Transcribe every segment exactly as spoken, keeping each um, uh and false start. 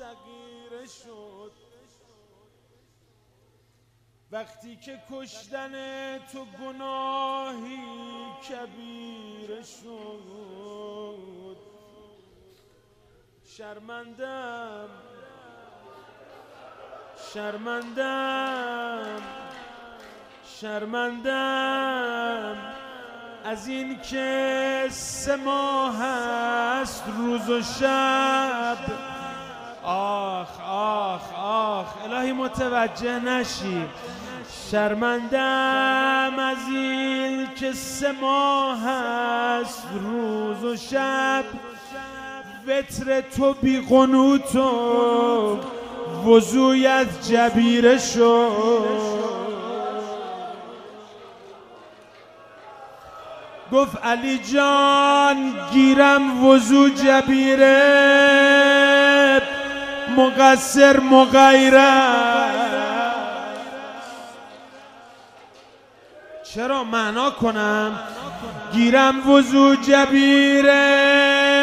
صغیره شد. وقتی که کشتن تو گناهی کبیره شد. شرمندم شرمندم شرمندم از این که سه ماه هست روز و شب. آخ آخ آخ الهی متوجه نشی. شرمندم از این که سه ماه هست روز و شب. وتر تو بی قنوت و وضویت جبیره شد. گفت علی جان گیرم وضو جبیره مقصر مغیره. چرا معنا کنم؟ گیرم وضو جبیره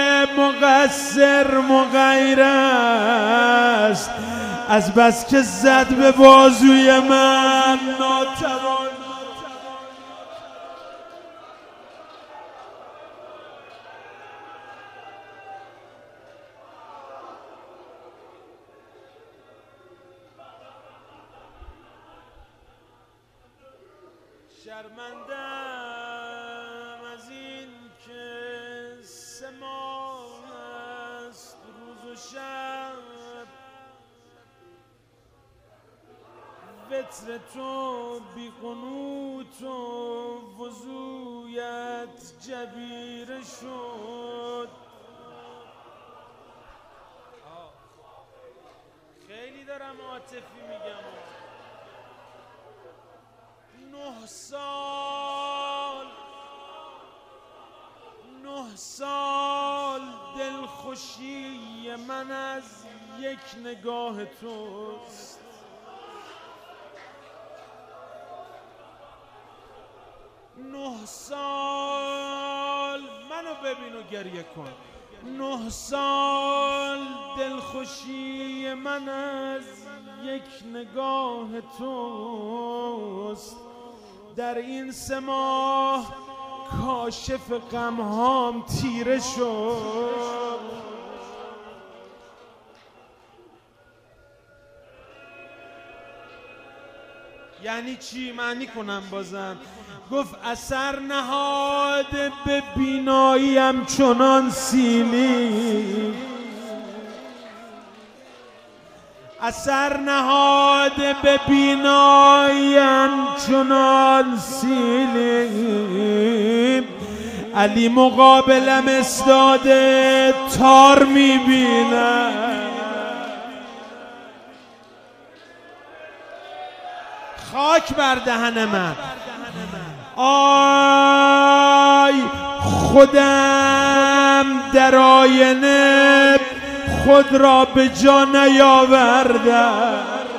مقصر مغیره است. از بس که زد به بازوی من ناتوان. شرمندم از این که سه ماه است روز و شب. وتر تو بی قنوت و وضویت جبیره شد. خیلی دارم عاطفی میگم. نه سال نه سال دلخوشی من از یک نگاه توست. نه سال منو ببین و گریه کن. نه سال دلخوشی من از یک نگاه توست. در این سه ماه کاشف غمهام تیره شد. یعنی چی؟ معنی کنم بازم. گفت اثر نهاد به بیناییم چنان سیلی. اثر نهاد به بیناییم چنان سیلی. علی مقابلم استاده تار میبینم. خاک بر دهن من. آی خودم در آینه خود را به جا نیاوردم.